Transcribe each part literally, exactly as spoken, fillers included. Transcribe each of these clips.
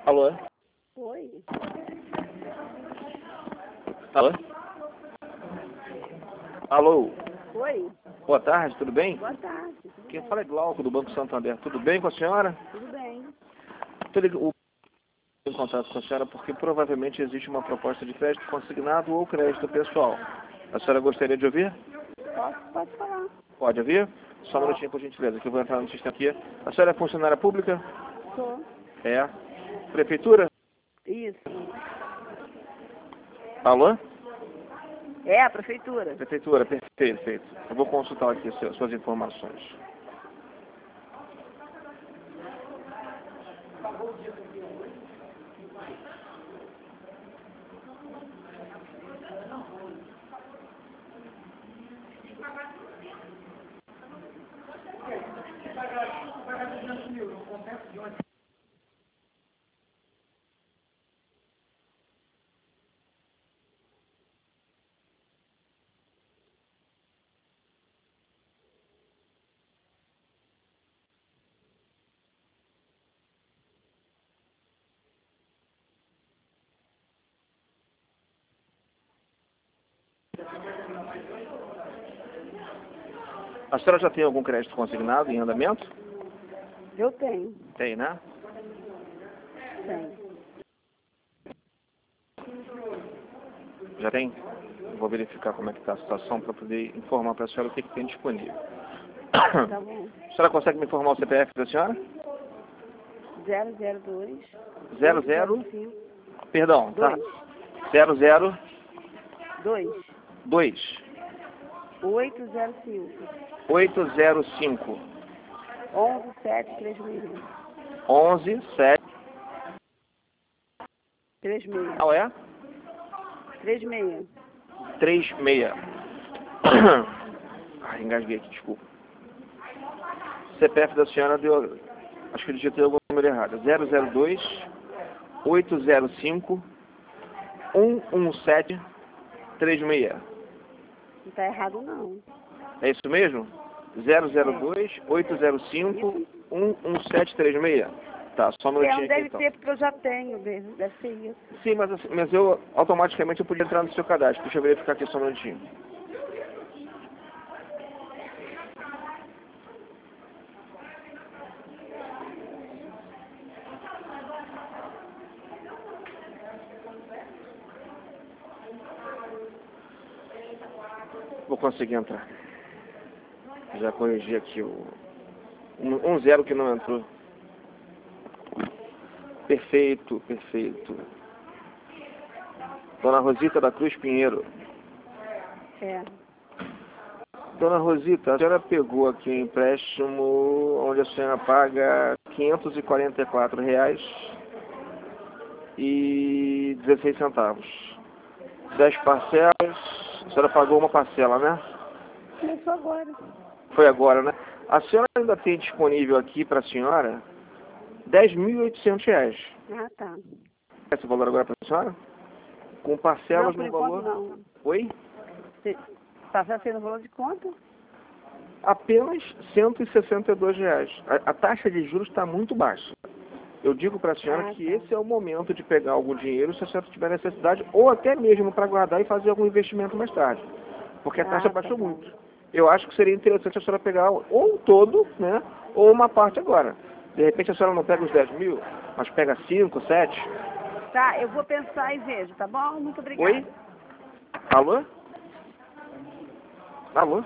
Alô? Oi. Alô? Alô? Oi. Boa tarde, tudo bem? Boa tarde. Tudo Quem bem? fala é Glauco, do Banco Santander. Tudo bem com a senhora? Tudo bem. Estou ligando em contato com a senhora porque provavelmente existe uma proposta de crédito consignado ou crédito pessoal. A senhora gostaria de ouvir? Posso, pode falar. Pode ouvir? Só um minutinho, por gentileza, que eu vou entrar no sistema aqui. A senhora é funcionária pública? Sou. É. Prefeitura? Isso. Alô? É a prefeitura. Prefeitura, perfeito, perfeito. Eu vou consultar aqui su- suas informações. A senhora já tem algum crédito consignado em andamento? Eu tenho. Tem, né? Tenho. Já tem? Vou verificar como é que está a situação para poder informar para a senhora o que, que tem disponível. Tá bom. A senhora consegue me informar o C P F da senhora? zero zero dois. Zero zero, cinco. perdão, tá? Dois. Zero zero Dois. dois Oito zero cinco. oito zero cinco Onze sete três seis. onze sete. Três seis. Qual é? Três seis. três seis. Ai, engasguei aqui, desculpa. C P F da senhora deu. Acho que eu digitei algum número errado. zero zero dois oito zero cinco um um sete três seis. Não tá errado não. É isso mesmo? zero zero dois oito zero cinco um um sete três seis. Tá, só um É, minutinho não aqui deve então. ser porque eu já tenho, deve deve ser isso. Sim, mas, assim, mas eu automaticamente eu podia entrar no seu cadastro. Deixa eu verificar aqui só um minutinho. Vou conseguir entrar. Já corrigi aqui o um, um zero que não entrou. Perfeito, perfeito. Dona Rosita da Cruz Pinheiro. É. Dona Rosita, a senhora pegou aqui um empréstimo onde a senhora paga quinhentos e quarenta e quatro reais e dezesseis centavos. Dez parcelas, a senhora pagou uma parcela, né? Começou agora. Foi agora, né? A senhora ainda tem disponível aqui para a senhora dez mil e oitocentos reais. Ah, tá. Esse valor agora para a senhora? Com Não, parcelas por no enquanto valor... não. Oi? Está sendo valor de quanto? Apenas cento e sessenta e dois reais. A, a taxa de juros está muito baixa. Eu digo para a senhora Ah, que tá. esse é o momento de pegar algum dinheiro se a senhora tiver necessidade, ou até mesmo para guardar e fazer algum investimento mais tarde. Porque a taxa Ah, tá baixou bom. muito. Eu acho que seria interessante a senhora pegar ou um todo, né, ou uma parte agora. De repente a senhora não pega os dez mil, mas pega cinco, sete. Tá, eu vou pensar e vejo, tá bom? Muito obrigada. Oi? Alô? Alô?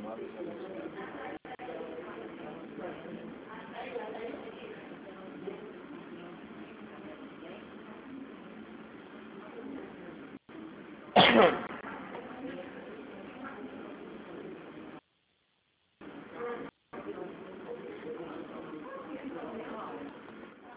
Ahem.